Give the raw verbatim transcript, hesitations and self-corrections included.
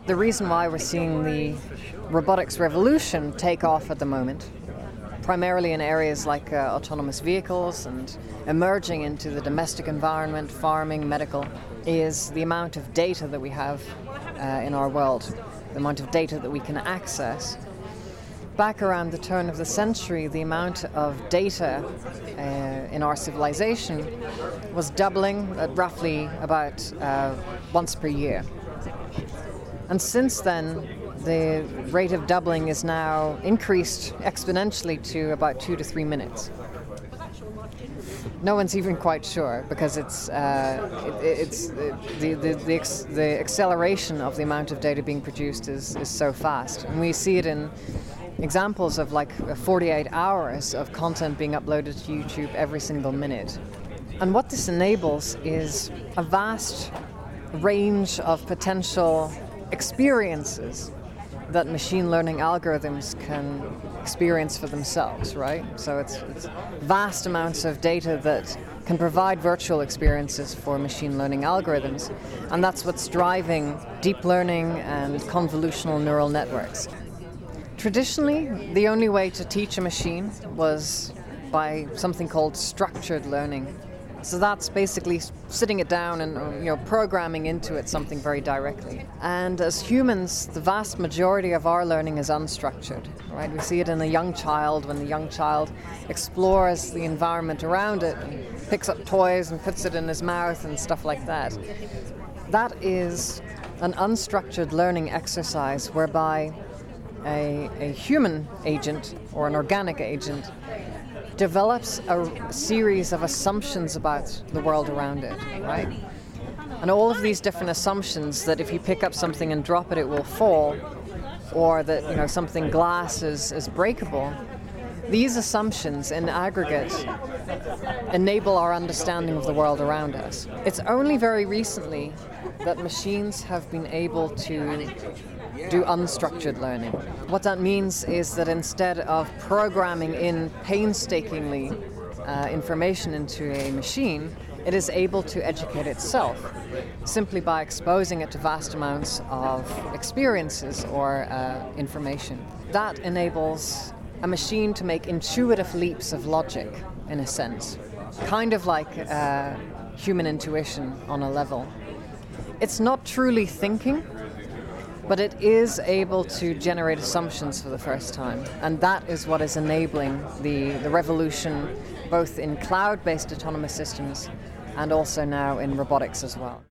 the reason why we're seeing the robotics revolution take off at the moment, primarily in areas like uh, autonomous vehicles and emerging into the domestic environment, farming, medical, is the amount of data that we have uh, in our world, the amount of data that we can access. Back around the turn of the century, the amount of data uh, in our civilization was doubling at roughly about uh, once per year. And since then, the rate of doubling is now increased exponentially to about two to three minutes. No one's even quite sure because it's uh, it, it's uh, the the the, ex- the acceleration of the amount of data being produced is, is so fast, and we see it in examples of like forty-eight hours of content being uploaded to YouTube every single minute. And what this enables is a vast range of potential experiences that machine learning algorithms can experience for themselves, right? So it's, it's vast amounts of data that can provide virtual experiences for machine learning algorithms, and that's what's driving deep learning and convolutional neural networks. Traditionally, the only way to teach a machine was by something called structured learning. So that's basically sitting it down and you know programming into it something very directly. And as humans, the vast majority of our learning is unstructured, right? We see it in a young child when the young child explores the environment around it and picks up toys and puts it in his mouth and stuff like that. That is an unstructured learning exercise whereby a, a human agent or an organic agent develops a series of assumptions about the world around it, right? And all of these different assumptions that if you pick up something and drop it, it will fall, or that you know something glass is, is breakable, these assumptions in aggregate enable our understanding of the world around us. It's only very recently that machines have been able to do unstructured learning. What that means is that instead of programming in painstakingly uh, information into a machine, it is able to educate itself simply by exposing it to vast amounts of experiences or uh, information. That enables a machine to make intuitive leaps of logic, in a sense, kind of like uh, human intuition on a level. It's not truly thinking, but it is able to generate assumptions for the first time. And that is what is enabling the, the revolution, both in cloud-based autonomous systems and also now in robotics as well.